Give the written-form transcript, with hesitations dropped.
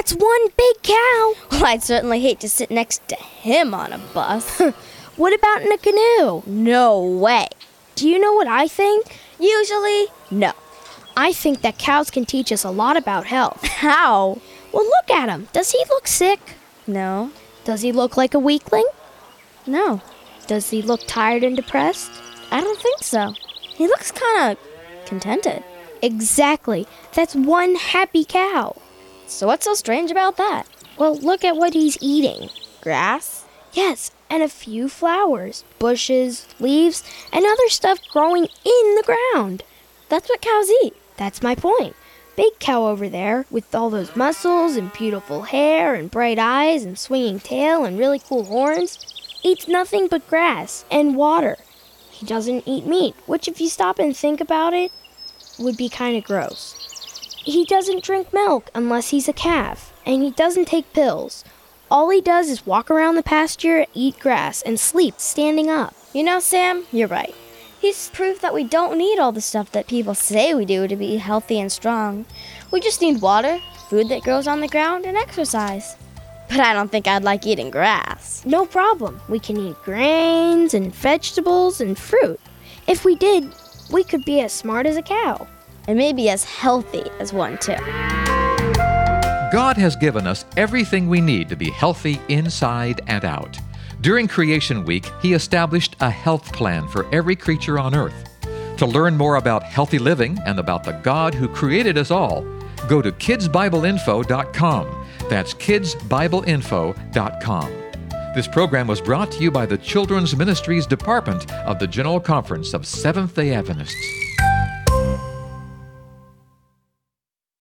That's one big cow. Well, I'd certainly hate to sit next to him on a bus. What about in a canoe? No way. Do you know what I think? Usually, no. I think that cows can teach us a lot about health. How? Well, look at him. Does he look sick? No. Does he look like a weakling? No. Does he look tired and depressed? I don't think so. He looks kind of contented. Exactly. That's one happy cow. So what's so strange about that? Well, look at what he's eating. Grass? Yes, and a few flowers, bushes, leaves, and other stuff growing in the ground. That's what cows eat. That's my point. Big cow over there, with all those muscles and beautiful hair and bright eyes and swinging tail and really cool horns, eats nothing but grass and water. He doesn't eat meat, which if you stop and think about it, would be kind of gross. He doesn't drink milk unless he's a calf, and he doesn't take pills. All he does is walk around the pasture, eat grass, and sleep standing up. You know, Sam, you're right. He's proof that we don't need all the stuff that people say we do to be healthy and strong. We just need water, food that grows on the ground, and exercise. But I don't think I'd like eating grass. No problem. We can eat grains and vegetables and fruit. If we did, we could be as smart as a cow. And maybe as healthy as one, too. God has given us everything we need to be healthy inside and out. During Creation Week, He established a health plan for every creature on earth. To learn more about healthy living and about the God who created us all, go to kidsbibleinfo.com. That's kidsbibleinfo.com. This program was brought to you by the Children's Ministries Department of the General Conference of Seventh-day Adventists.